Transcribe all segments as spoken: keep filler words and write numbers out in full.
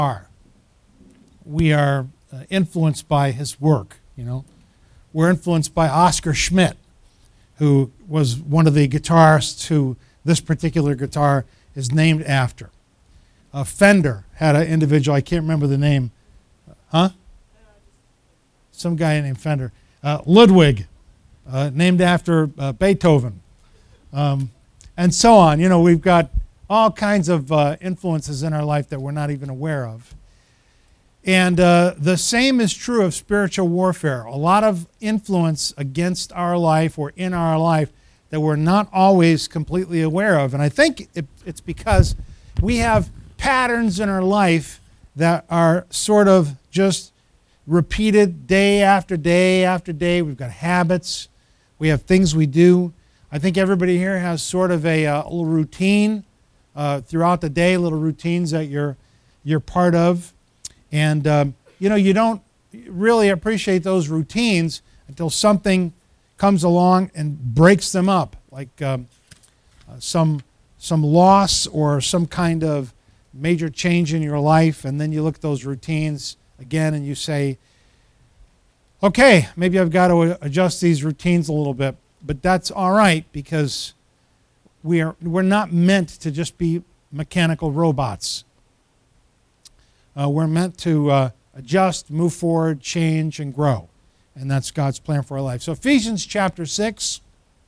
are. We are uh, influenced by his work, you know. We're influenced by Oscar Schmidt, who was one of the guitarists who this particular guitar is named after. Uh, Fender had an individual, I can't remember the name. Huh? Some guy named Fender. Uh, Ludwig, uh, named after uh, Beethoven. Um, and so on. You know, we've got all kinds of uh, influences in our life that we're not even aware of. And uh, the same is true of spiritual warfare. A lot of influence against our life or in our life that we're not always completely aware of. And I think it, it's because we have patterns in our life that are sort of just repeated day after day after day. We've got habits. We have things we do. I think everybody here has sort of a, uh, little routine uh, throughout the day, little routines that you're you're part of. And, um, you know, you don't really appreciate those routines until something comes along and breaks them up, like um, uh, some some loss or some kind of major change in your life, and then you look at those routines again and you say, okay, maybe I've got to adjust these routines a little bit, but that's all right because we are, we're not meant to just be mechanical robots. Uh, we're meant to uh, adjust, move forward, change, and grow. And that's God's plan for our life. So Ephesians chapter six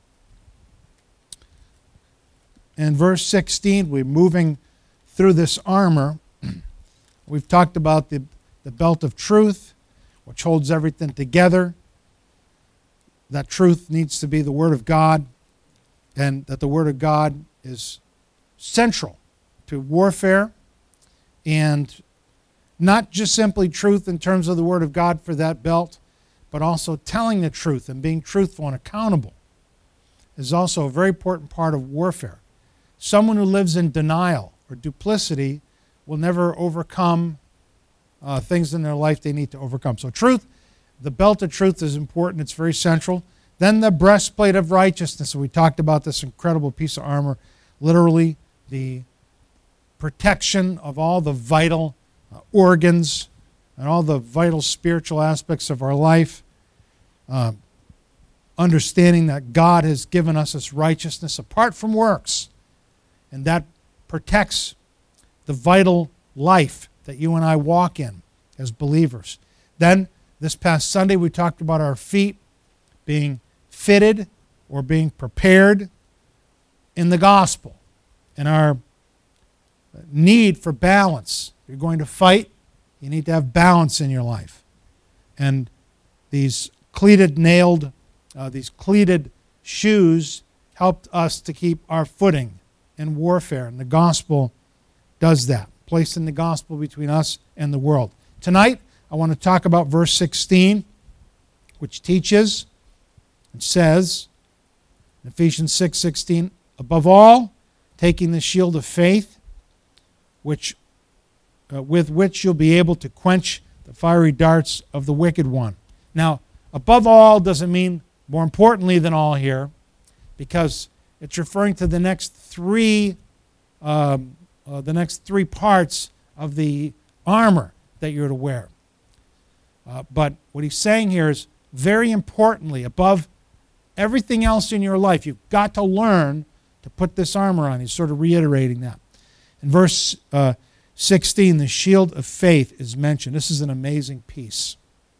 and verse sixteen, we're moving through this armor. We've talked about the, the belt of truth, which holds everything together. That truth needs to be the Word of God, and that the Word of God is central to warfare, and not just simply truth in terms of the Word of God for that belt, but also telling the truth and being truthful and accountable is also a very important part of warfare. Someone who lives in denial or duplicity will never overcome uh, things in their life they need to overcome. So truth, the belt of truth is important. It's very central. Then the breastplate of righteousness. And we talked about this incredible piece of armor, literally the protection of all the vital uh, organs and all the vital spiritual aspects of our life. Uh, understanding that God has given us this righteousness apart from works. And that protects the vital life that you and I walk in as believers. Then, this past Sunday, we talked about our feet being fitted or being prepared in the gospel and our need for balance. If you're going to fight, you need to have balance in your life. And these cleated, nailed, uh, these cleated shoes helped us to keep our footing in warfare. And the gospel does that, placing the gospel between us and the world. Tonight, I want to talk about verse sixteen, which teaches and says, in Ephesians six sixteen, above all, taking the shield of faith, which uh, with which you'll be able to quench the fiery darts of the wicked one. Now, above all doesn't mean more importantly than all here, because it's referring to the next three, um, uh, the next three parts of the armor that you're to wear. Uh, but what he's saying here is, very importantly, above everything else in your life, you've got to learn to put this armor on. He's sort of reiterating that. In verse uh, sixteen, the shield of faith is mentioned. This is an amazing piece.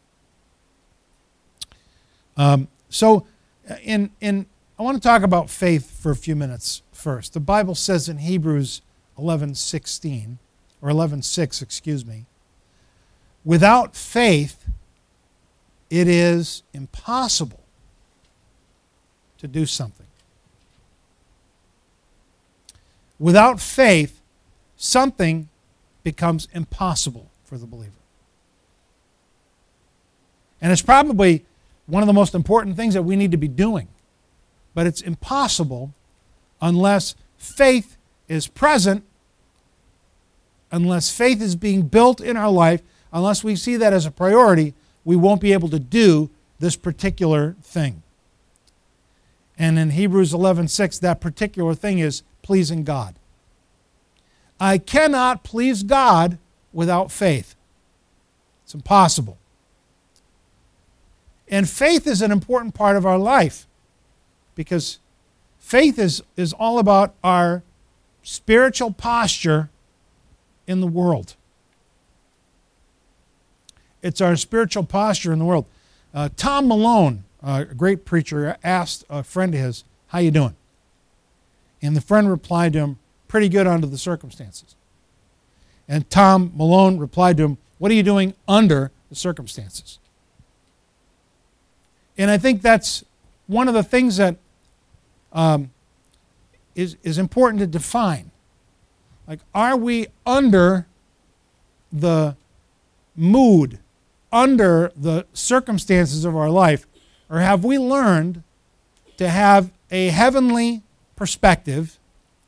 Um, so, in in I want to talk about faith for a few minutes first. The Bible says in Hebrews eleven sixteen, or eleven six, excuse me, without faith, it is impossible to do something. Without faith, something becomes impossible for the believer. And it's probably one of the most important things that we need to be doing. But it's impossible unless faith is present, unless faith is being built in our life, unless we see that as a priority, we won't be able to do this particular thing. And in Hebrews eleven six, that particular thing is pleasing God. I cannot please God without faith. It's impossible. And faith is an important part of our life because faith is, is all about our spiritual posture in the world. It's our spiritual posture in the world. Uh, Tom Malone, uh, a great preacher, asked a friend of his, "How you doing?" And the friend replied to him, "Pretty good under the circumstances." And Tom Malone replied to him, "What are you doing under the circumstances?" And I think that's one of the things that um, is, is important to define. Like, are we under the mood, under the circumstances of our life, or have we learned to have a heavenly perspective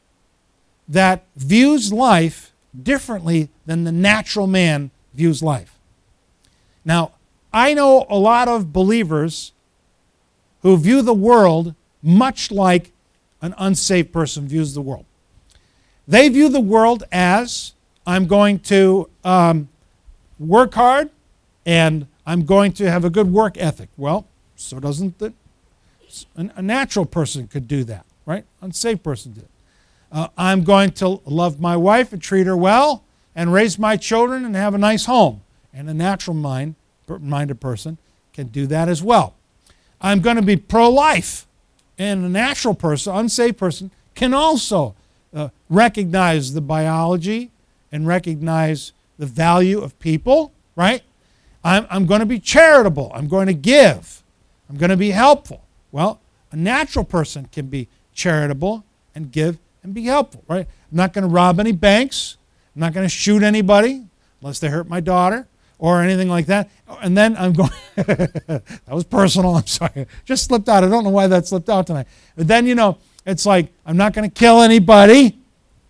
that views life differently than the natural man views life? Now, I know a lot of believers who view the world much like an unsaved person views the world. They view the world as, I'm going to um, work hard and I'm going to have a good work ethic. Well, so doesn't the, a natural person could do that, right? Unsaved person did. Uh, I'm going to love my wife and treat her well and raise my children and have a nice home. And a natural mind, minded person can do that as well. I'm going to be pro-life. And a natural person, unsaved person, can also uh, recognize the biology and recognize the value of people, right? I'm, I'm going to be charitable. I'm going to give. I'm going to be helpful. Well, a natural person can be charitable and give and be helpful, right? I'm not going to rob any banks. I'm not going to shoot anybody unless they hurt my daughter or anything like that. And then I'm going, that was personal, I'm sorry. Just slipped out. I don't know why that slipped out tonight. But then, you know, it's like, I'm not going to kill anybody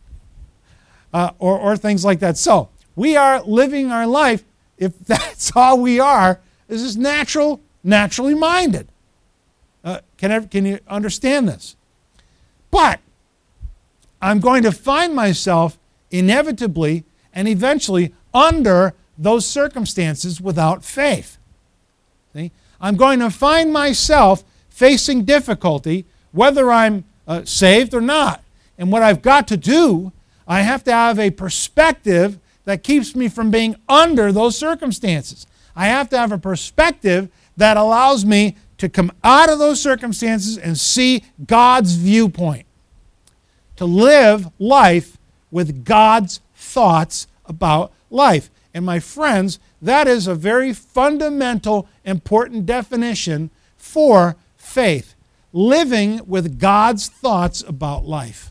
uh, or, or things like that. So we are living our life, if that's all we are, is just natural, naturally minded. Uh, can, I, can you understand this? But I'm going to find myself inevitably and eventually under those circumstances without faith. See? I'm going to find myself facing difficulty whether I'm uh, saved or not. And what I've got to do, I have to have a perspective that keeps me from being under those circumstances. I have to have a perspective that allows me to come out of those circumstances and see God's viewpoint. To live life with God's thoughts about life. And my friends, that is a very fundamental, important definition for faith. Living with God's thoughts about life.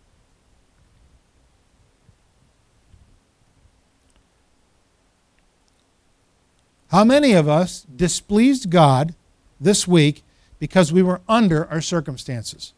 How many of us displeased God this week because we were under our circumstances?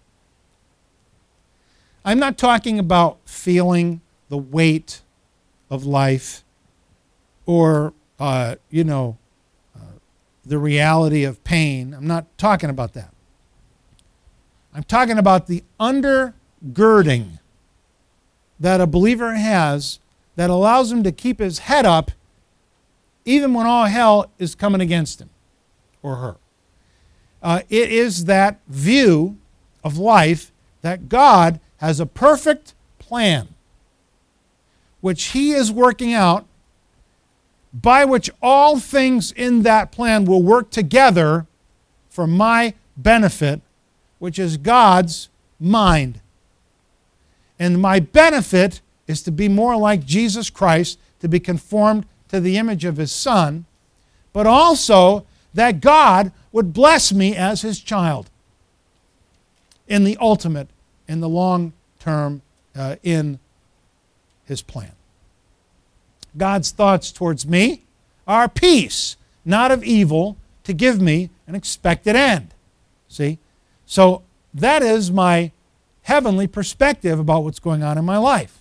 I'm not talking about feeling the weight of life or, uh, you know, uh, the reality of pain. I'm not talking about that. I'm talking about the undergirding that a believer has that allows him to keep his head up even when all hell is coming against him or her. Uh, it is that view of life that God has a perfect plan which He is working out, by which all things in that plan will work together for my benefit, which is God's mind. And my benefit is to be more like Jesus Christ, to be conformed to the image of His Son, but also that God would bless me as His child in the ultimate, in the long term, uh, in His plan. God's thoughts towards me are peace, not of evil, to give me an expected end. See? So that is my heavenly perspective about what's going on in my life.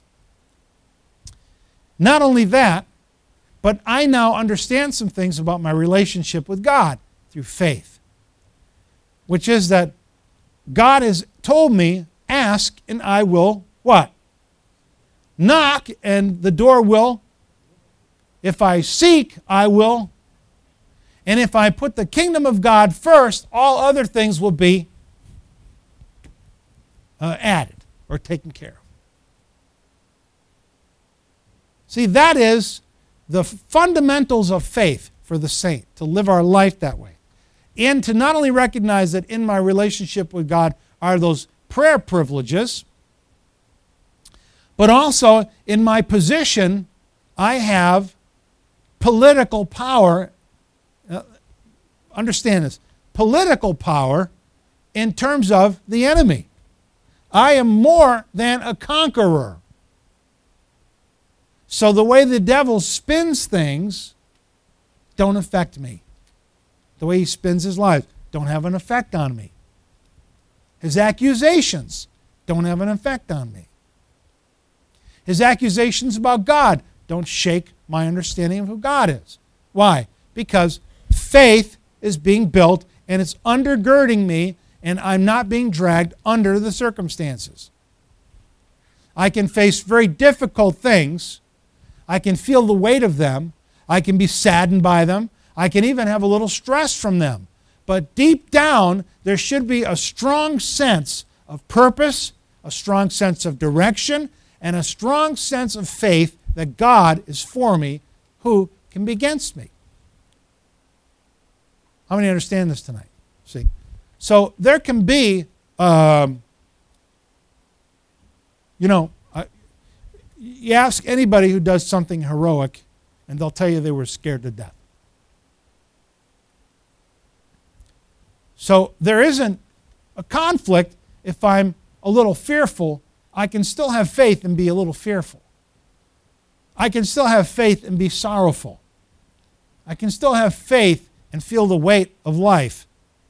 Not only that, but I now understand some things about my relationship with God through faith, which is that God has told me, ask and I will what? Knock and the door will If I seek, I will. And if I put the kingdom of God first, all other things will be uh, added or taken care of. See, that is the fundamentals of faith for the saint, to live our life that way. And to not only recognize that in my relationship with God are those prayer privileges, but also in my position, I have political power. Uh, understand this. Political power in terms of the enemy. I am more than a conqueror. So the way the devil spins things don't affect me. The way he spins his life don't have an effect on me. His accusations don't have an effect on me. His accusations about God don't shake my understanding of who God is. Why? Because faith is being built and it's undergirding me, and I'm not being dragged under the circumstances. I can face very difficult things. I can feel the weight of them. I can be saddened by them. I can even have a little stress from them. But deep down, there should be a strong sense of purpose, a strong sense of direction, and a strong sense of faith that God is for me. Who can be against me? How many understand this tonight? See? So there can be, um, you know, uh, you ask anybody who does something heroic, and they'll tell you they were scared to death. So there isn't a conflict if I'm a little fearful. I can still have faith and be a little fearful. I can still have faith and be sorrowful. I can still have faith and feel the weight of life.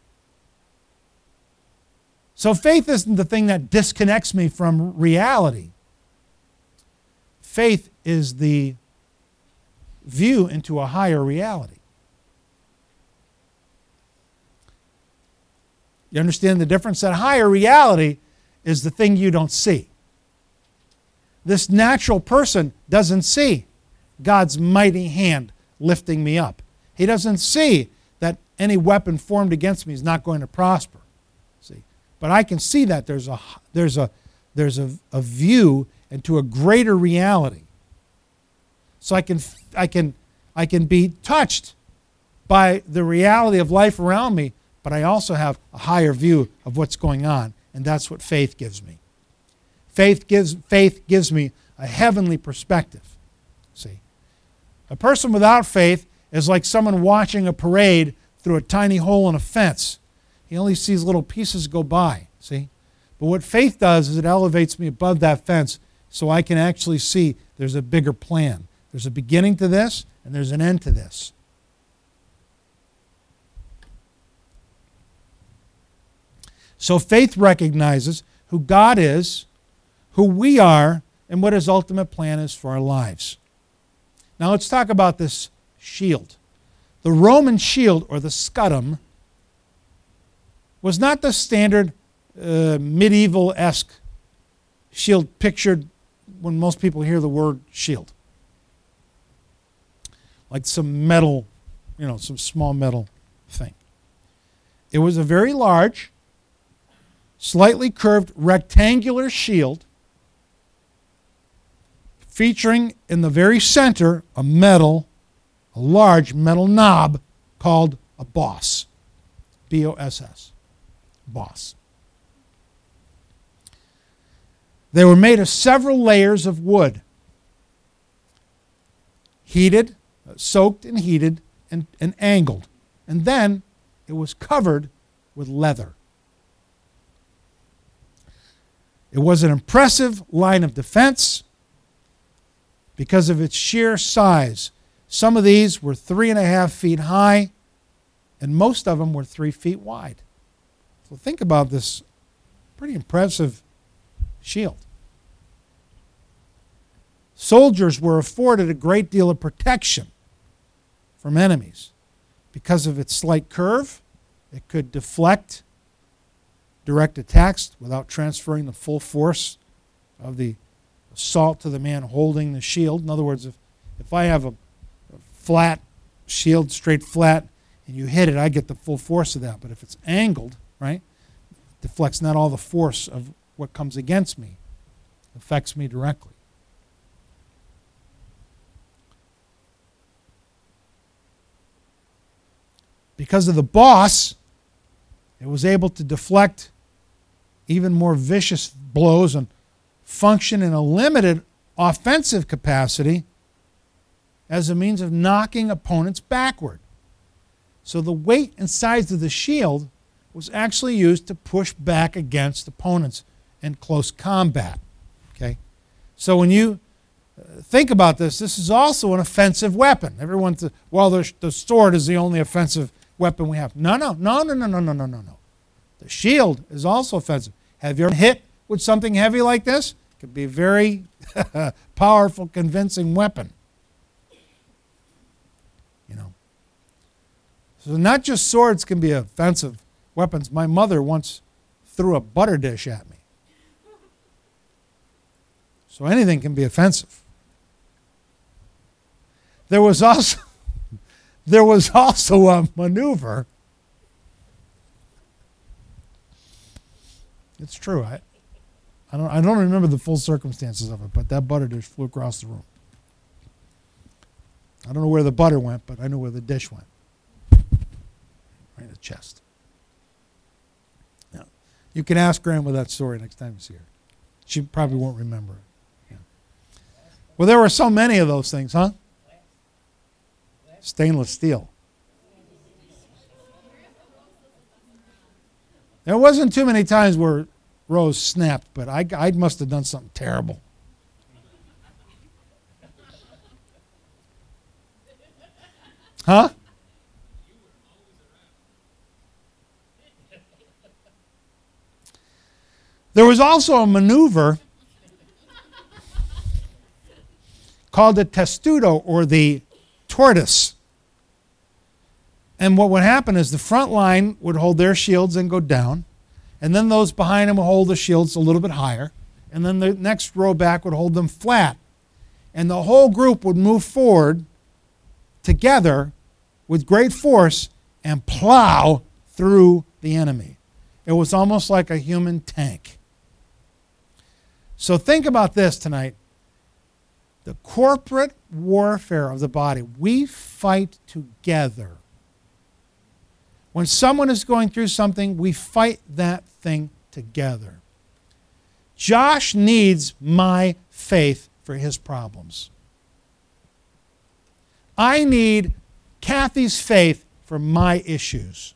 So faith isn't the thing that disconnects me from reality. Faith is the view into a higher reality. You understand the difference? That higher reality is the thing you don't see. This natural person doesn't see God's mighty hand lifting me up. He doesn't see that any weapon formed against me is not going to prosper. See, but I can see that there's a there's a there's a, a view into a greater reality. So I can I can I can be touched by the reality of life around me, but I also have a higher view of what's going on, and that's what faith gives me. Faith gives faith gives me a heavenly perspective. See, a person without faith is like someone watching a parade through a tiny hole in a fence. He only sees little pieces go by, see? But what faith does is it elevates me above that fence so I can actually see there's a bigger plan. There's a beginning to this, and there's an end to this. So faith recognizes who God is, who we are, and what His ultimate plan is for our lives. Now let's talk about this shield. The Roman shield, or the scutum, was not the standard uh, medieval-esque shield pictured when most people hear the word shield. Like some metal, you know, some small metal thing. It was a very large, slightly curved rectangular shield featuring in the very center a metal, a large metal knob called a boss. B O S S. Boss. They were made of several layers of wood, heated, soaked and heated, and, and angled. And then it was covered with leather. It was an impressive line of defense because of its sheer size. Some of these were three and a half feet high, and most of them were three feet wide. So think about this pretty impressive shield. Soldiers were afforded a great deal of protection from enemies. Because of its slight curve, it could deflect direct attacks without transferring the full force of the assault to the man holding the shield. In other words, if, if I have a flat shield, straight flat, and you hit it, I get the full force of that. But if it's angled, right, it deflects not all the force of what comes against me, affects me directly. Because of the boss, it was able to deflect even more vicious blows and function in a limited offensive capacity as a means of knocking opponents backward. So the weight and size of the shield was actually used to push back against opponents in close combat. Okay? So when you think about this, this is also an offensive weapon. Everyone says, well, the, the sword is the only offensive weapon we have. No, no, no, no, no, no, no, no, no, no. The shield is also offensive. Have you ever hit with something heavy like this? It could be a very powerful, convincing weapon. You know. So not just swords can be offensive weapons. My mother once threw a butter dish at me. So anything can be offensive. There was also there was also a maneuver. It's true. I, I don't I don't remember the full circumstances of it, but that butter dish flew across the room. I don't know where the butter went, but I know where the dish went. Right in the chest. Now, you can ask Grandma that story next time you see her. She probably won't remember it. Yeah. Well, there were so many of those things, huh? Stainless steel. There wasn't too many times where Rose snapped, but I, I must have done something terrible. Huh? There was also a maneuver called the testudo, or the tortoise. And what would happen is the front line would hold their shields and go down, and then those behind them would hold the shields a little bit higher, and then the next row back would hold them flat. And the whole group would move forward together with great force and plow through the enemy. It was almost like a human tank. So think about this tonight. The corporate warfare of the body. We fight together. When someone is going through something, we fight that thing together. Josh needs my faith for his problems. I need Kathy's faith for my issues.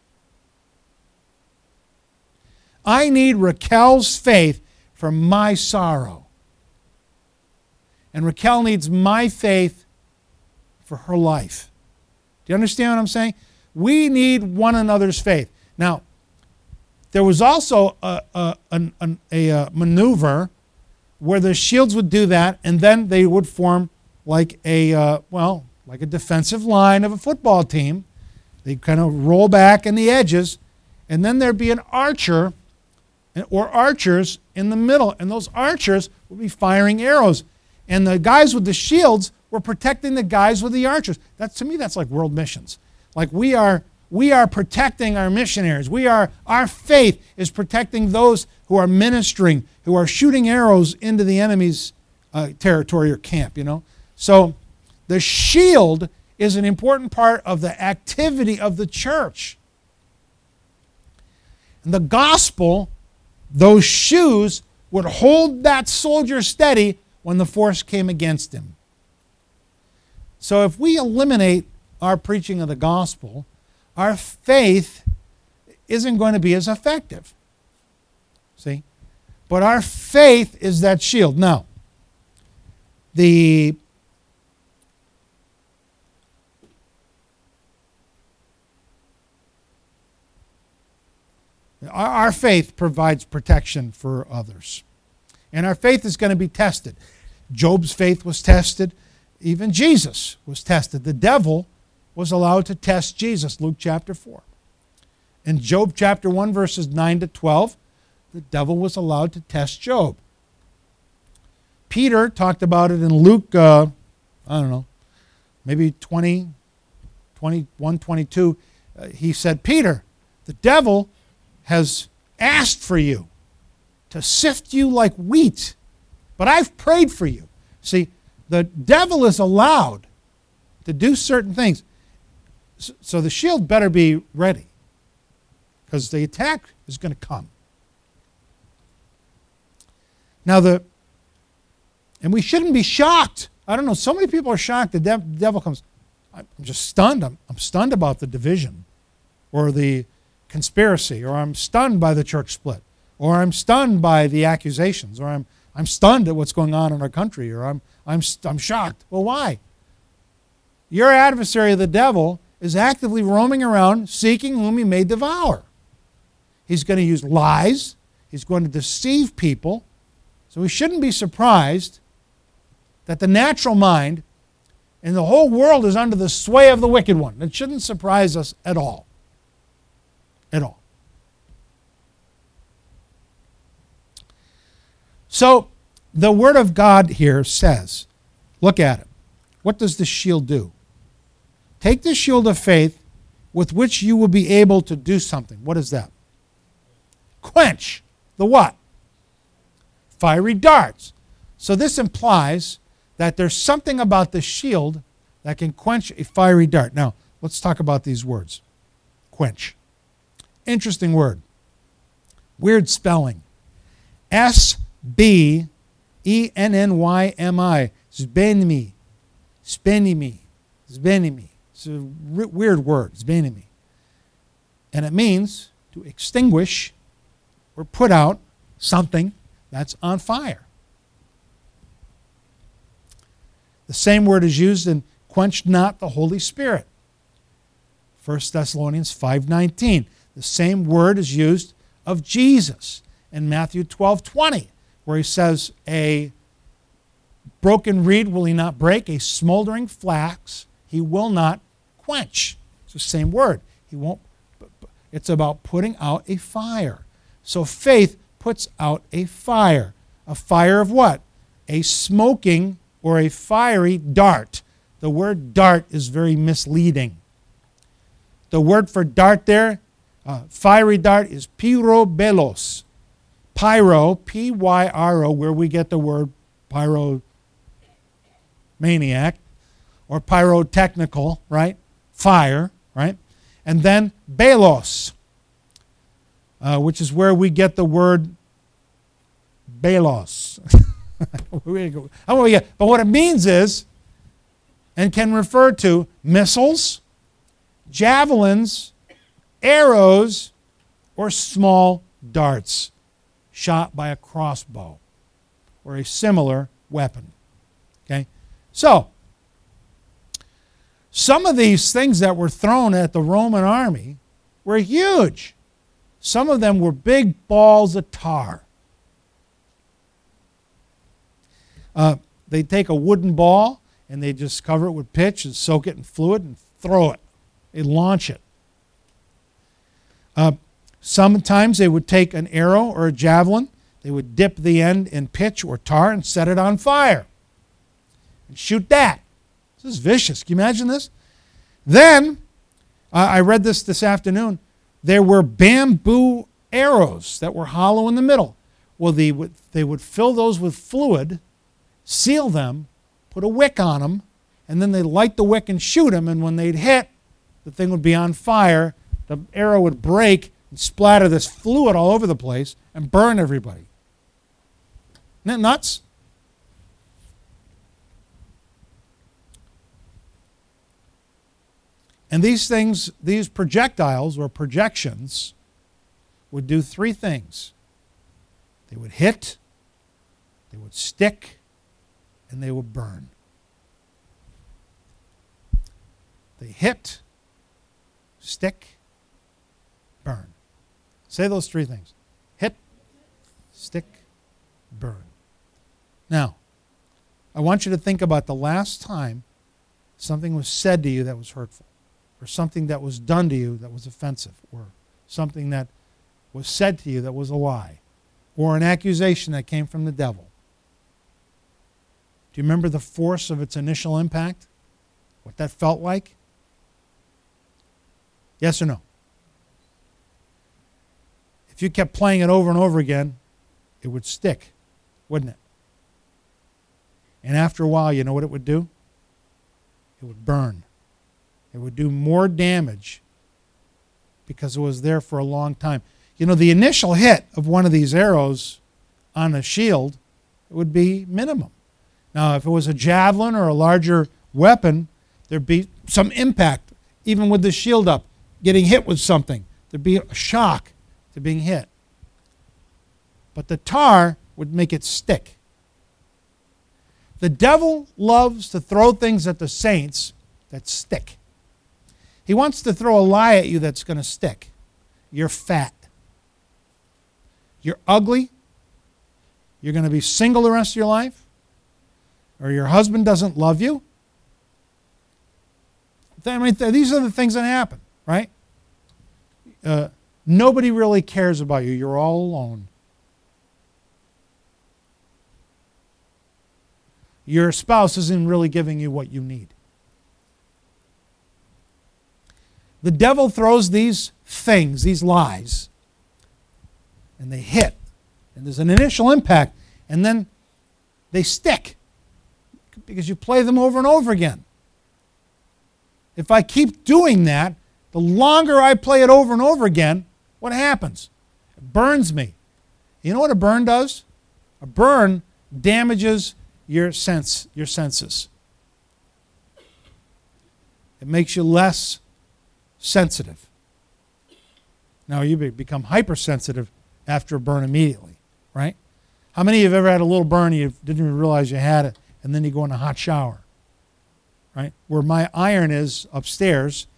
I need Raquel's faith for my sorrow. And Raquel needs my faith for her life. Do you understand what I'm saying? We need one another's faith. Now, there was also a, a, a, a, a maneuver where the shields would do that, and then they would form like a, uh, well, like a defensive line of a football team. They'd kind of roll back in the edges, and then there'd be an archer or archers in the middle, and those archers would be firing arrows. And the guys with the shields were protecting the guys with the archers. That's, to me, that's like world missions. Like we are, we are protecting our missionaries. We are, our faith is protecting those who are ministering, who are shooting arrows into the enemy's uh, territory or camp, you know. So the shield is an important part of the activity of the church. And the gospel, those shoes would hold that soldier steady when the force came against him. So if we eliminate our preaching of the gospel, our faith isn't going to be as effective. See? But our faith is that shield. Now, the our, our faith provides protection for others. And our faith is going to be tested. Job's faith was tested. Even Jesus was tested. The devil was allowed to test Jesus, Luke chapter four. In Job chapter one, verses nine to twelve, the devil was allowed to test Job. Peter talked about it in Luke, uh, I don't know, maybe twenty, twenty-one, twenty-two, uh, he said, Peter, the devil has asked for you to sift you like wheat, but I've prayed for you. See, the devil is allowed to do certain things. So the shield better be ready, because the attack is going to come. Now, the and we shouldn't be shocked. I don't know, so many people are shocked the dev, devil comes. I'm just stunned. I'm, I'm stunned about the division or the conspiracy, or I'm stunned by the church split, or I'm stunned by the accusations, or I'm I'm stunned at what's going on in our country, or I'm I'm I'm shocked. Well, why? Your adversary, the devil, is actively roaming around seeking whom he may devour. He's going to use lies. He's going to deceive people. So we shouldn't be surprised that the natural mind and the whole world is under the sway of the wicked one. It shouldn't surprise us at all. At all. So the Word of God here says, look at it. What does the shield do? Take the shield of faith with which you will be able to do something. What is that? Quench the what? Fiery darts. So this implies that there's something about the shield that can quench a fiery dart. Now, let's talk about these words. Quench. Interesting word. Weird spelling. S B E N N Y M I. Zbenimi. Spenimi. Zbenimi. It's a weird word. Zbenimi. And it means to extinguish or put out something that's on fire. The same word is used in quench not the Holy Spirit. First Thessalonians five nineteen. The same word is used of Jesus in Matthew twelve twenty, where he says, a broken reed will he not break, a smoldering flax he will not quench. It's the same word. He won't. It's about putting out a fire. So faith puts out a fire. A fire of what? A smoking or a fiery dart. The word dart is very misleading. The word for dart there, uh, fiery dart, is pyrobelos. Pyro, P Y R O, where we get the word pyromaniac or pyrotechnical, right? Fire, right? And then belos, uh, which is where we get the word belos. But what it means is, and can refer to missiles, javelins, arrows, or small darts shot by a crossbow or a similar weapon. Okay? So, some of these things that were thrown at the Roman army were huge. Some of them were big balls of tar. Uh, they take a wooden ball and they just cover it with pitch and soak it in fluid and throw it. They launch it. Uh, sometimes they would take an arrow or a javelin. They would dip the end in pitch or tar and set it on fire and shoot that. This is vicious. Can you imagine this? Then, uh, I read this this afternoon, there were bamboo arrows that were hollow in the middle. Well, they would, they would fill those with fluid, seal them, put a wick on them, and then they'd light the wick and shoot them, and when they'd hit, the thing would be on fire, the arrow would break and splatter this fluid all over the place and burn everybody. Isn't that nuts? And these things, these projectiles or projections would do three things. They would hit, they would stick, and they would burn. They hit, stick, burn. Say those three things. Hit, stick, burn. Now, I want you to think about the last time something was said to you that was hurtful, or something that was done to you that was offensive, or something that was said to you that was a lie, or an accusation that came from the devil. Do you remember the force of its initial impact? what that felt like? Yes or no? If you kept playing it over and over again, it would stick, wouldn't it? And after a while, you know what it would do? It would burn. It would do more damage because it was there for a long time. You know, the initial hit of one of these arrows on a shield would be minimum. Now, if it was a javelin or a larger weapon, there'd be some impact, even with the shield up, getting hit with something. There'd be a shock to being hit. But the tar would make it stick. The devil loves to throw things at the saints that stick. He wants to throw a lie at you that's going to stick. You're fat. You're ugly. You're going to be single the rest of your life. Or your husband doesn't love you. I mean, these are the things that happen, right? Uh, nobody really cares about you. You're all alone. Your spouse isn't really giving you what you need. The devil throws these things, these lies, and they hit. And there's an initial impact, and then they stick because you play them over and over again. If I keep doing that, the longer I play it over and over again, what happens? It burns me. You know what a burn does? A burn damages your sense, your senses. It makes you less sensitive. Now you become hypersensitive after a burn immediately, right? How many of you have ever had a little burn and you didn't even realize you had it, and then you go in a hot shower, right? Where my iron is upstairs,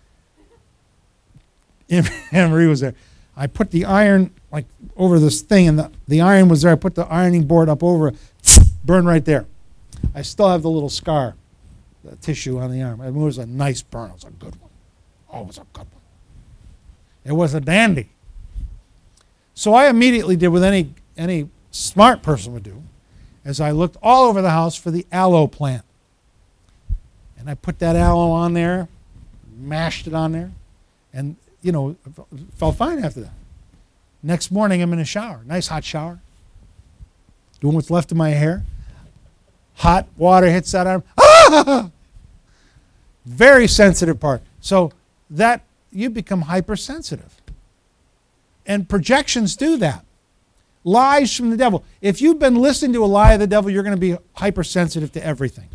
Anne Marie was there. I put the iron like over this thing, and the, the iron was there. I put the ironing board up over it, burn right there. I still have the little scar, the tissue on the arm. It was a nice burn. It was a good one. Oh, it was a good one. It was a dandy. So I immediately did what any, any smart person would do, as I looked all over the house for the aloe plant. And I put that aloe on there, mashed it on there, and, you know, it felt fine after that. Next morning, I'm in a shower, nice hot shower, doing what's left of my hair. Hot water hits that arm. Ah! Very sensitive part. So that you become hypersensitive. And projections do that. Lies from the devil. If you've been listening to a lie of the devil, you're going to be hypersensitive to everything.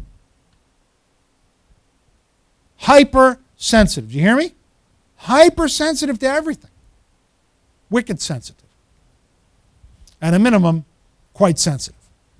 Hypersensitive. Do you hear me? Hypersensitive to everything. Wicked sensitive. At a minimum, quite sensitive.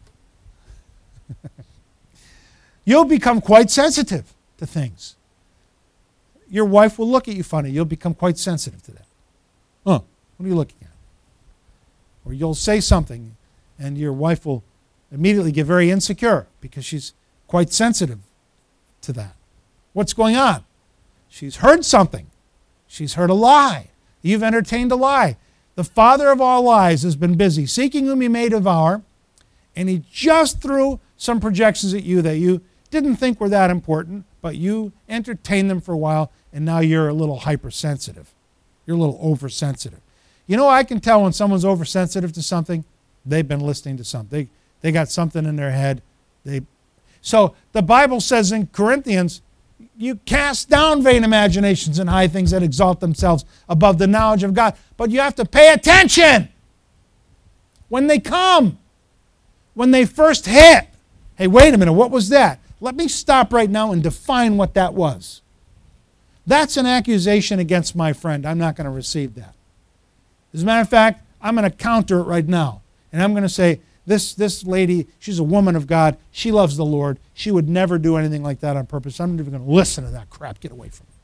You'll become quite sensitive to things. Your wife will look at you funny. You'll become quite sensitive to that. Huh, what are you looking at? Or you'll say something and your wife will immediately get very insecure because she's quite sensitive to that. What's going on? She's heard something. She's heard a lie. You've entertained a lie. The father of all lies has been busy seeking whom he may devour, and he just threw some projections at you that you didn't think were that important, but you entertained them for a while, and now you're a little hypersensitive. You're a little oversensitive. You know, I can tell when someone's oversensitive to something, they've been listening to something. They, they got something in their head. They, so the Bible says in Corinthians, you cast down vain imaginations and high things that exalt themselves above the knowledge of God. But you have to pay attention when they come. When they first hit. Hey, wait a minute, what was that? Let me stop right now and define what that was. That's an accusation against my friend. I'm not going to receive that. As a matter of fact, I'm going to counter it right now. And I'm going to say, this, this lady, she's a woman of God. She loves the Lord. She would never do anything like that on purpose. I'm not even going to listen to that crap. Get away from me.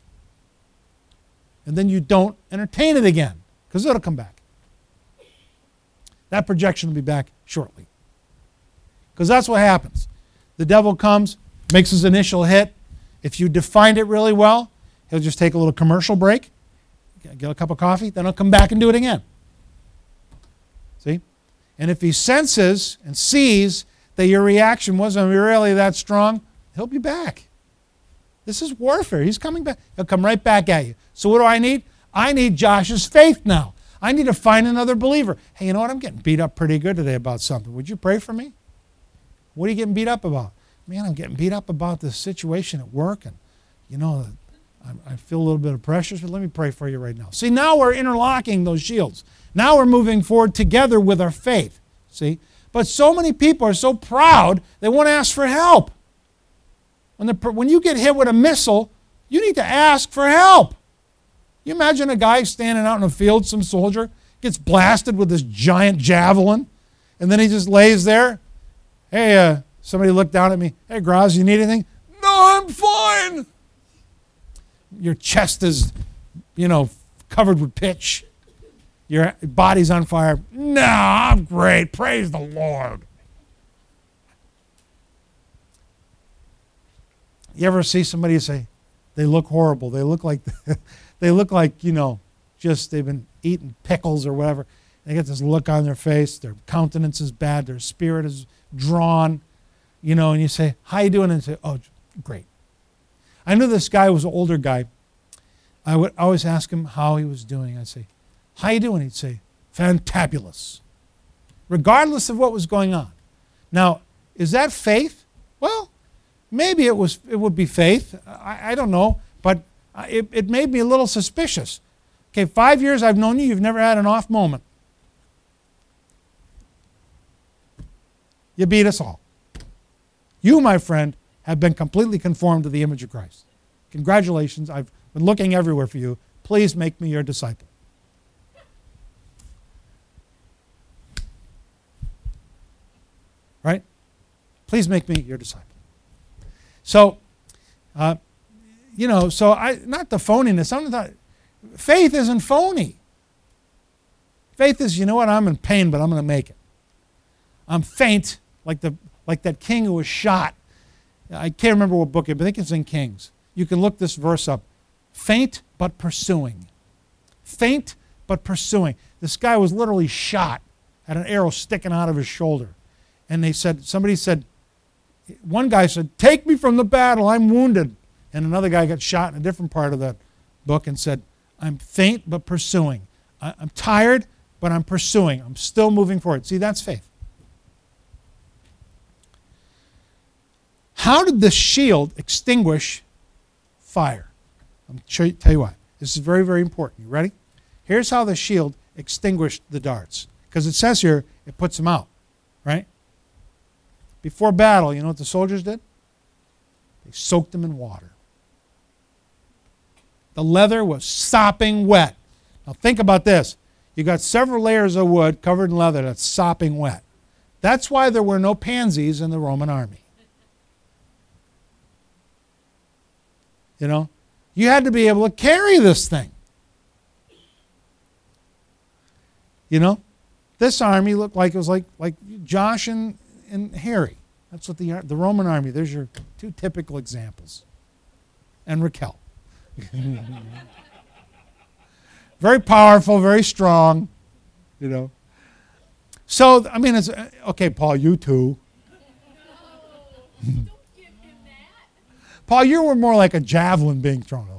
And then you don't entertain it again, because it'll come back. That projection will be back shortly. Because that's what happens. The devil comes, makes his initial hit. If you defined it really well, he'll just take a little commercial break, get a cup of coffee, then he'll come back and do it again. See? And if he senses and sees that your reaction wasn't really that strong, he'll be back. This is warfare. He's coming back. He'll come right back at you. So what do I need? I need Josh's faith now. I need to find another believer. Hey, you know what? I'm getting beat up pretty good today about something. Would you pray for me? What are you getting beat up about? Man, I'm getting beat up about this situation at work, and, you know, I, I feel a little bit of pressure, so let me pray for you right now. See, now we're interlocking those shields. Now we're moving forward together with our faith. See? But so many people are so proud, they won't ask for help. When, the, when you get hit with a missile, you need to ask for help. You imagine a guy standing out in a field, some soldier, gets blasted with this giant javelin, and then he just lays there. Hey, uh, somebody looked down at me. Hey, Graz, you need anything? No, I'm fine. Your chest is, you know, covered with pitch. Your body's on fire. No, I'm great. Praise the Lord. You ever see somebody say, they look horrible. They look like, they look like, you know, just they've been eating pickles or whatever. They get this look on their face. Their countenance is bad. Their spirit is drawn. You know, and you say, how you doing? And say, oh, great. I knew this guy was an older guy. I would always ask him how he was doing. I'd say, how you doing? He'd say, fantabulous. Regardless of what was going on. Now, is that faith? Well, maybe it was. It would be faith. I, I don't know. But it, it made me a little suspicious. Okay, five years I've known you. You've never had an off moment. You beat us all. You, my friend, have been completely conformed to the image of Christ. Congratulations. I've been looking everywhere for you. Please make me your disciple. Right? Please make me your disciple. So, uh, you know, so I not the phoniness. I'm not, faith isn't phony. Faith is, you know what, I'm in pain, but I'm going to make it. I'm faint, like the like that king who was shot. I can't remember what book it is, but I think it's in Kings. You can look this verse up. Faint but pursuing. Faint but pursuing. This guy was literally shot, had an arrow sticking out of his shoulder. And they said, somebody said, one guy said, take me from the battle, I'm wounded. And another guy got shot in a different part of that book and said, I'm faint but pursuing. I'm tired, but I'm pursuing. I'm still moving forward. See, that's faith. How did the shield extinguish fire? I'll show you, tell you why. This is very, very important. You ready? Here's how the shield extinguished the darts. Because it says here, it puts them out. Right? Before battle, you know what the soldiers did? They soaked them in water. The leather was sopping wet. Now think about this. You got several layers of wood covered in leather that's sopping wet. That's why there were no pansies in the Roman army. You know, you had to be able to carry this thing. You know, this army looked like it was like like Josh and, and Harry. That's what the the Roman army. There's your two typical examples. And Raquel. Very powerful, very strong. You know. So I mean, it's okay, Paul. You too. Paul, you were more like a javelin being thrown.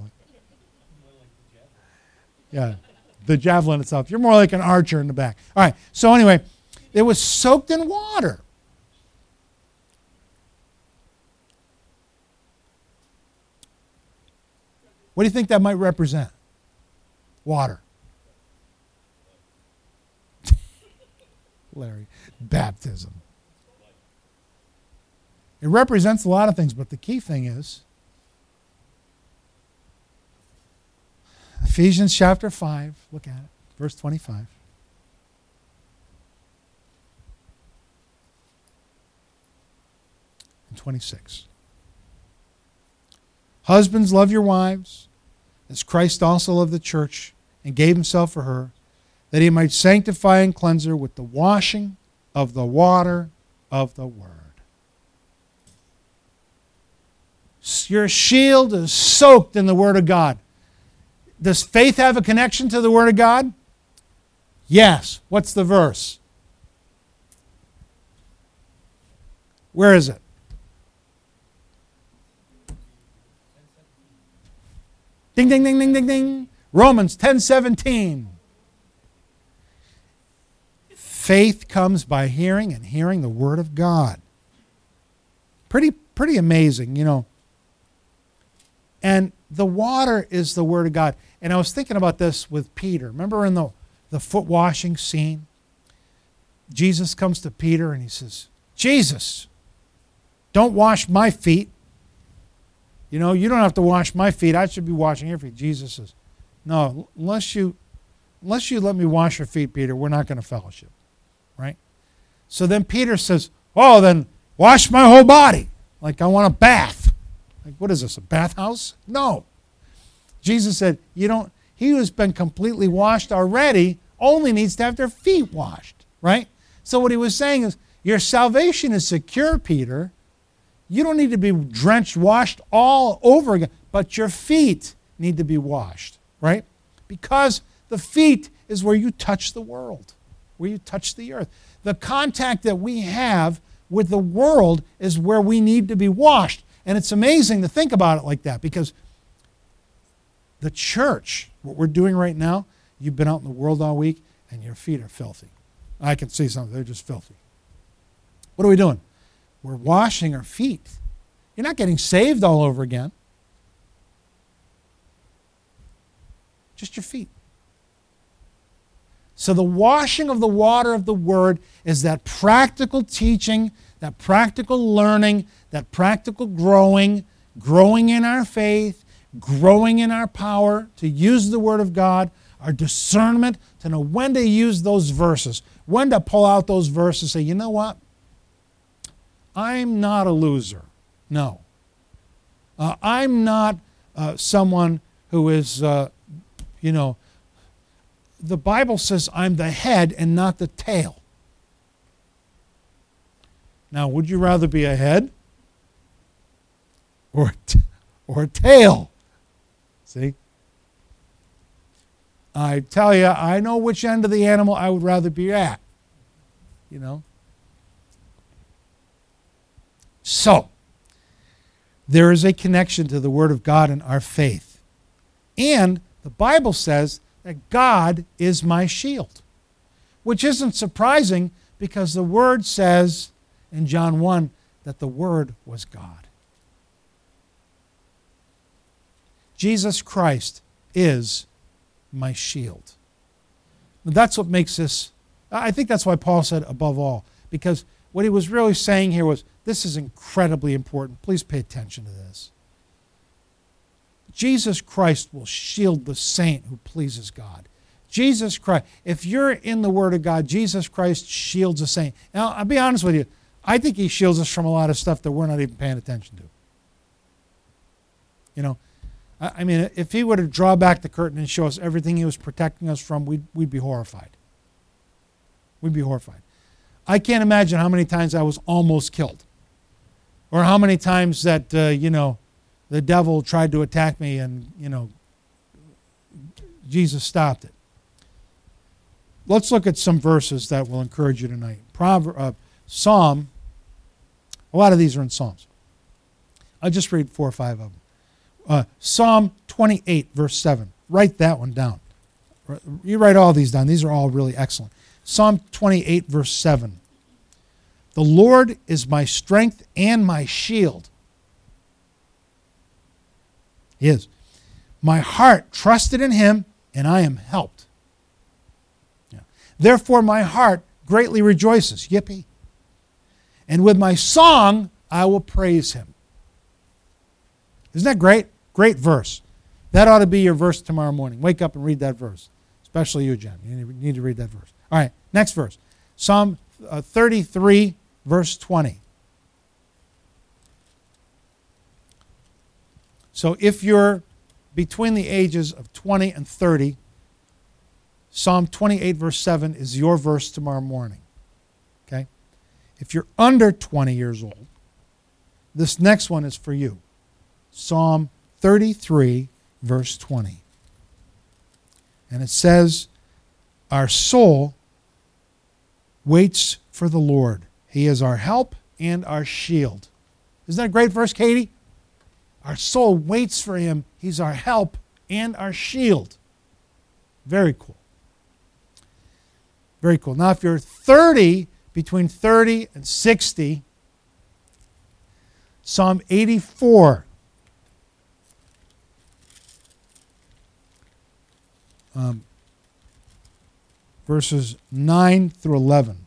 Yeah, the javelin itself. You're more like an archer in the back. All right, so anyway, it was soaked in water. What do you think that might represent? Water. Larry, baptism. It represents a lot of things, but the key thing is Ephesians chapter five, look at it, verse twenty-five. And twenty-six. Husbands, love your wives, as Christ also loved the church and gave himself for her, that he might sanctify and cleanse her with the washing of the water of the word. Your shield is soaked in the Word of God. Does faith have a connection to the Word of God? Yes. What's the verse? Where is it? Ding, ding, ding, ding, ding, ding. Romans ten seventeen. Faith comes by hearing, and hearing the Word of God. Pretty, pretty amazing, you know. And the water is the Word of God. And I was thinking about this with Peter. Remember in the, the foot washing scene? Jesus comes to Peter and he says, Jesus, don't wash my feet. You know, you don't have to wash my feet. I should be washing your feet. Jesus says, no, unless you, unless you let me wash your feet, Peter, we're not going to fellowship. Right? So then Peter says, oh, then wash my whole body. Like I want a bath. Like, what is this, a bathhouse? No. Jesus said, you don't, he who's been completely washed already only needs to have their feet washed. Right? So what he was saying is, your salvation is secure, Peter. You don't need to be drenched, washed all over again, but your feet need to be washed, right? Because the feet is where you touch the world, where you touch the earth. The contact that we have with the world is where we need to be washed. And it's amazing to think about it like that, because the church, what we're doing right now, you've been out in the world all week and your feet are filthy. I can see something, they're just filthy. What are we doing? We're washing our feet. You're not getting saved all over again. Just your feet. So the washing of the water of the Word is that practical teaching, that practical learning, that practical growing, growing in our faith, growing in our power to use the Word of God, our discernment to know when to use those verses, when to pull out those verses and say, you know what? I'm not a loser. No. Uh, I'm not uh, someone who is, uh, you know, the Bible says I'm the head and not the tail. Now, would you rather be a head or a, t- or a tail? See? I tell you, I know which end of the animal I would rather be at. You know? So, there is a connection to the Word of God and our faith. And the Bible says that God is my shield, which isn't surprising because the Word says in John one that the Word was God. Jesus Christ is my shield. That's what makes this, I think that's why Paul said above all, because what he was really saying here was, this is incredibly important. Please pay attention to this. Jesus Christ will shield the saint who pleases God. Jesus Christ, if you're in the Word of God, Jesus Christ shields the saint. Now, I'll be honest with you. I think he shields us from a lot of stuff that we're not even paying attention to. You know, I, I mean, if he were to draw back the curtain and show us everything he was protecting us from, we'd, we'd be horrified. We'd be horrified. I can't imagine how many times I was almost killed. Or how many times that, uh, you know, the devil tried to attack me and, you know, Jesus stopped it. Let's look at some verses that will encourage you tonight. Proverb, uh, Psalm, a lot of these are in Psalms. I'll just read four or five of them. Uh, Psalm twenty-eight, verse seven. Write that one down. You write all these down. These are all really excellent. Psalm twenty-eight, verse seven. The Lord is my strength and my shield. He is. My heart trusted in him, and I am helped. Yeah. Therefore my heart greatly rejoices. Yippee. And with my song I will praise him. Isn't that great? Great verse. That ought to be your verse tomorrow morning. Wake up and read that verse. Especially you, Jen. You need to read that verse. All right, next verse. Psalm uh, thirty-three, verse twenty. So if you're between the ages of twenty and thirty, Psalm twenty-eight, verse seven is your verse tomorrow morning. Okay? If you're under twenty years old, this next one is for you. Psalm thirty-three, verse twenty. And it says, our soul waits for the Lord. He is our help and our shield. Isn't that a great verse, Katie? Our soul waits for him. He's our help and our shield. Very cool. Very cool. Now if you're thirty, between thirty and sixty, Psalm eighty-four. Um, verses nine through eleven.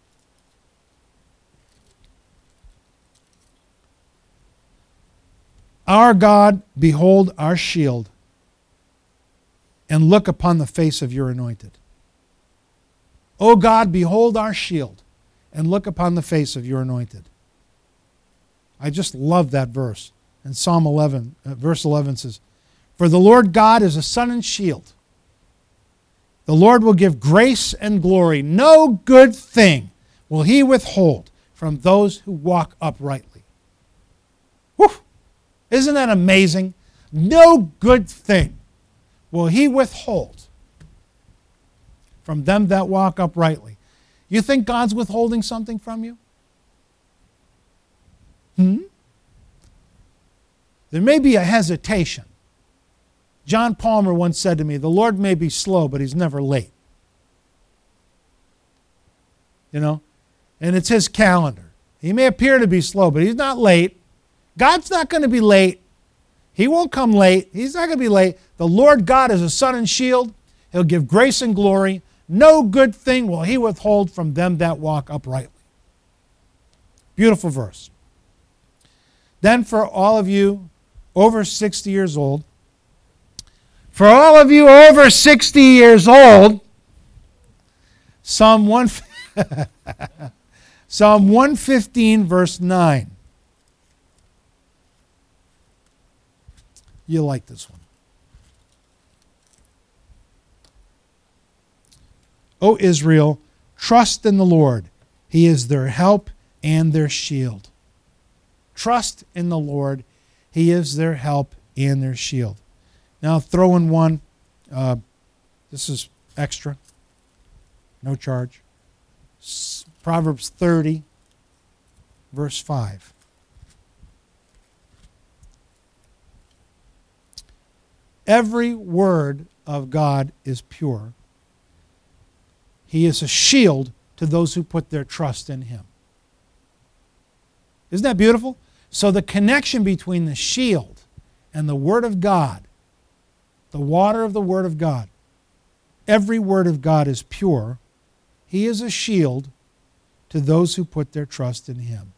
Our God, behold our shield, and look upon the face of your anointed. O God, behold our shield, and look upon the face of your anointed. I just love that verse. And Psalm eleven, uh, verse eleven says, for the Lord God is a sun and shield. The Lord will give grace and glory. No good thing will he withhold from those who walk uprightly. Whew. Isn't that amazing? No good thing will he withhold from them that walk uprightly. You think God's withholding something from you? Hmm? There may be a hesitation. John Palmer once said to me, the Lord may be slow, but he's never late. You know? And it's his calendar. He may appear to be slow, but he's not late. God's not going to be late. He won't come late. He's not going to be late. The Lord God is a sun and shield. He'll give grace and glory. No good thing will he withhold from them that walk uprightly. Beautiful verse. Then for all of you over sixty years old, for all of you over sixty years old, Psalm one, Psalm one fifteen, verse nine. You'll like this one. O Israel, trust in the Lord. He is their help and their shield. Trust in the Lord. He is their help and their shield. Now throw in one. Uh, this is extra. No charge. S- Proverbs thirty, verse five. Every word of God is pure. He is a shield to those who put their trust in him. Isn't that beautiful? So the connection between the shield and the Word of God, the water of the Word of God, every word of God is pure. He is a shield to those who put their trust in him.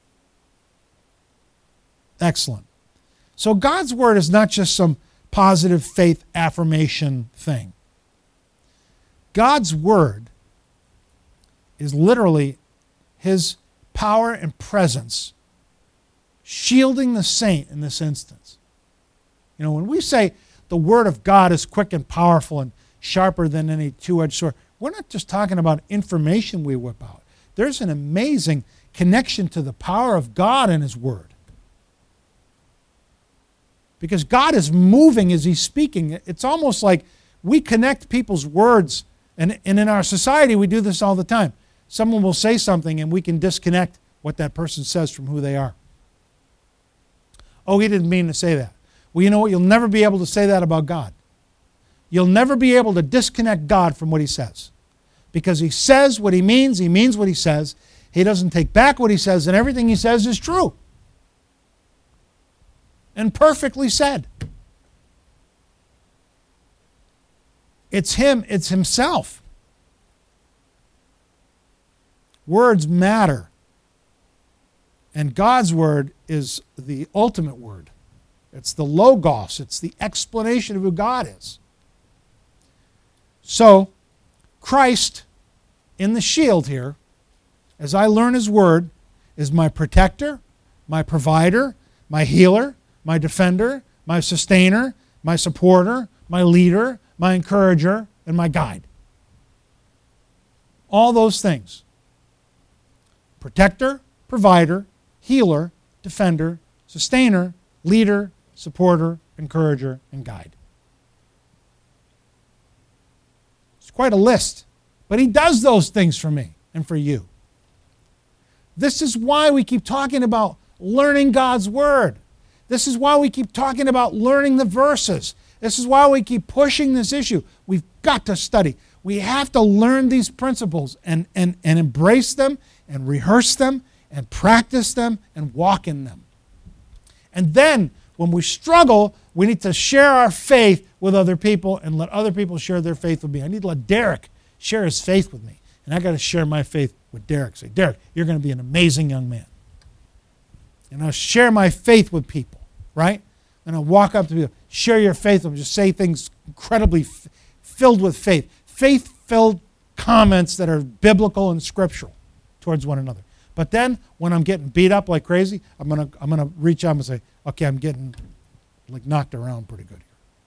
Excellent. So God's Word is not just some positive faith affirmation thing. God's Word is literally his power and presence shielding the saint in this instance. You know, when we say the Word of God is quick and powerful and sharper than any two-edged sword, we're not just talking about information we whip out. There's an amazing connection to the power of God in his Word. Because God is moving as he's speaking. It's almost like we connect people's words, and, and in our society we do this all the time. Someone will say something and we can disconnect what that person says from who they are. Oh, he didn't mean to say that. Well, you know what? You'll never be able to say that about God. You'll never be able to disconnect God from what he says. Because he says what he means, he means what he says. He doesn't take back what he says, and everything he says is true. And perfectly said. It's him, it's himself. Words matter. And God's Word is the ultimate word. It's the logos. It's the explanation of who God is. So, Christ in the shield here, as I learn his Word, is my protector, my provider, my healer, my defender, my sustainer, my supporter, my leader, my encourager, and my guide. All those things. Protector, provider, healer, defender, sustainer, leader, supporter, encourager, and guide. It's quite a list. But he does those things for me and for you. This is why we keep talking about learning God's Word. This is why we keep talking about learning the verses. This is why we keep pushing this issue. We've got to study. We have to learn these principles and, and, and embrace them and rehearse them and practice them and walk in them. And then, when we struggle, we need to share our faith with other people and let other people share their faith with me. I need to let Derek share his faith with me. And I got to share my faith with Derek. Say, Derek, you're going to be an amazing young man. And I'll share my faith with people, right? And I'll walk up to people, share your faith with them, just say things incredibly f- filled with faith. Faith-filled comments that are biblical and scriptural towards one another. But then, when I'm getting beat up like crazy, I'm going to I'm gonna reach out and say, okay, I'm getting like knocked around pretty good here.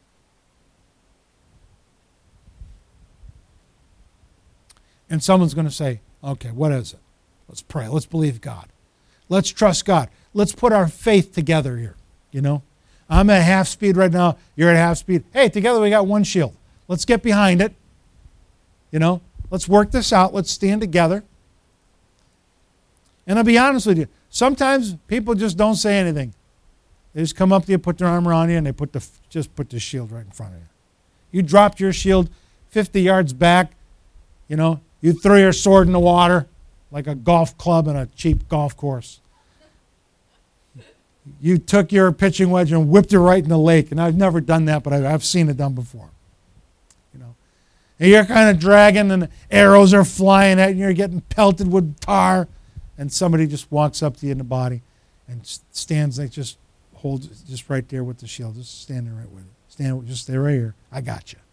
And someone's going to say, okay, what is it? Let's pray. Let's believe God. Let's trust God. Let's put our faith together here, you know. I'm at half speed right now. You're at half speed. Hey, together we got one shield. Let's get behind it, you know. Let's work this out. Let's stand together. And I'll be honest with you, sometimes people just don't say anything. They just come up to you, put their arm around you, and they put the just put the shield right in front of you. You dropped your shield fifty yards back, you know, you threw your sword in the water like a golf club in a cheap golf course. You took your pitching wedge and whipped it right in the lake. And I've never done that, but I've seen it done before. You know, and you're kind of dragging, and the arrows are flying at you, and you're getting pelted with tar. And somebody just walks up to you in the body and stands like just holds it just right there with the shield, just standing right with it. Stand, just stay right here. I got you.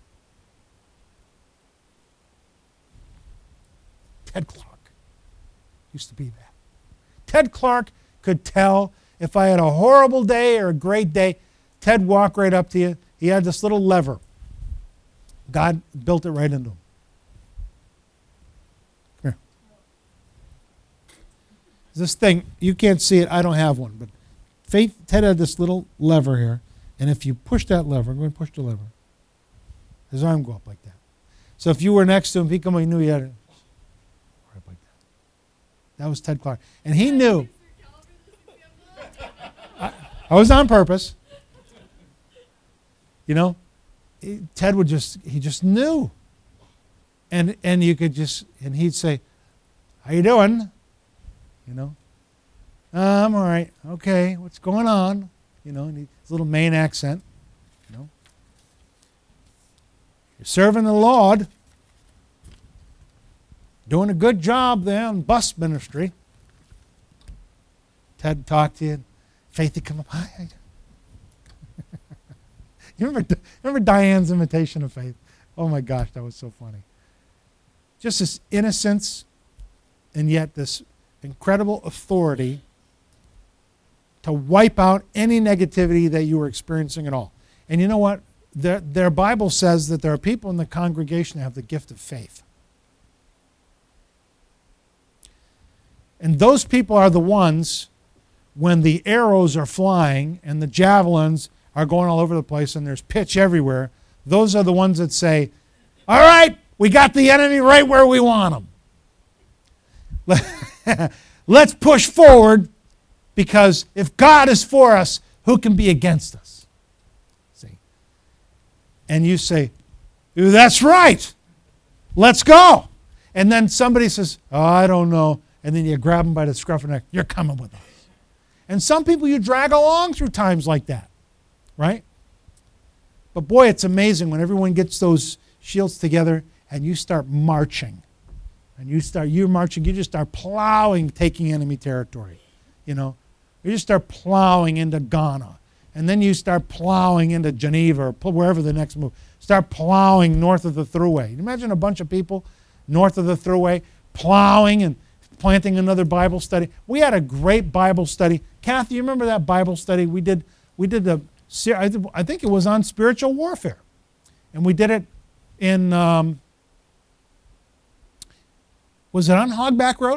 Ted Clark used to be that. Ted Clark could tell if I had a horrible day or a great day. Ted walked right up to you. He had this little lever. God built it right into him. This thing, you can't see it, I don't have one, but Faith, Ted had this little lever here, and if you push that lever, go ahead and push the lever, his arm go up like that. So if you were next to him, he come, he knew he had it right like that. That was Ted Clark. And he knew. I, I was on purpose. You know, Ted would just, he just knew. And and you could just, and he'd say, how you doing? You know, uh, I'm all right. Okay, what's going on? You know, and his little Maine accent. You know, you're serving the Lord, doing a good job there on bus ministry. Ted talked to you. Faith would come up. Hi. you remember? Remember Diane's imitation of Faith? Oh my gosh, that was so funny. Just this innocence, and yet this incredible authority to wipe out any negativity that you were experiencing at all. And you know what? Their, their Bible says that there are people in the congregation that have the gift of faith. And those people are the ones, when the arrows are flying and the javelins are going all over the place and there's pitch everywhere, those are the ones that say, all right, we got the enemy right where we want them. Let's push forward, because if God is for us, who can be against us? See? And you say, that's right. Let's go. And then somebody says, oh, I don't know. And then you grab them by the scruff of the neck. You're coming with us. And some people you drag along through times like that, right? But boy, it's amazing when everyone gets those shields together and you start marching. And you start, you're marching, you just start plowing, taking enemy territory. You know, you just start plowing into Ghana. And then you start plowing into Geneva or wherever the next move. Start plowing north of the Thruway. Imagine a bunch of people north of the Thruway plowing and planting another Bible study. We had a great Bible study. Kathy, you remember that Bible study? We did, we did a, I think it was on spiritual warfare. And we did it in, um, was it on Hogback Road?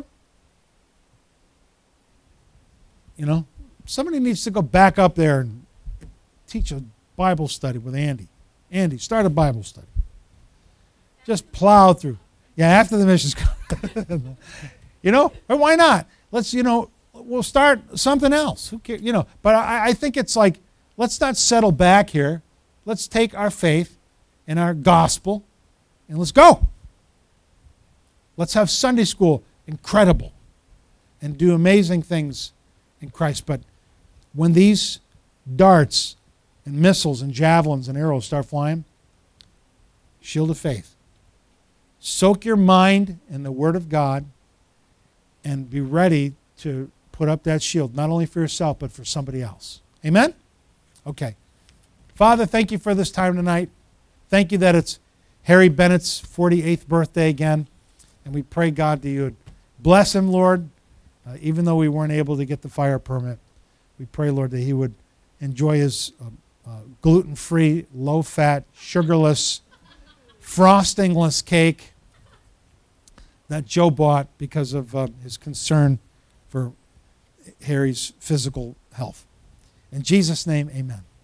You know, somebody needs to go back up there and teach a Bible study with Andy. Andy, start a Bible study. Just plow through. Yeah, after the missions. You know, or why not? Let's, you know, we'll start something else. Who cares? You know, but I, I think it's like, let's not settle back here. let's take our faith and our gospel and let's go. Let's have Sunday school incredible and do amazing things in Christ. But when these darts and missiles and javelins and arrows start flying, shield of faith. Soak your mind in the Word of God and be ready to put up that shield, not only for yourself, but for somebody else. Amen? Okay. Father, thank you for this time tonight. Thank you that it's Harry Bennett's forty-eighth birthday again. And we pray, God, that you would bless him, Lord, uh, even though we weren't able to get the fire permit. We pray, Lord, that he would enjoy his uh, uh, gluten-free, low-fat, sugarless, frostingless cake that Joe bought because of uh, his concern for Harry's physical health. In Jesus' name, amen.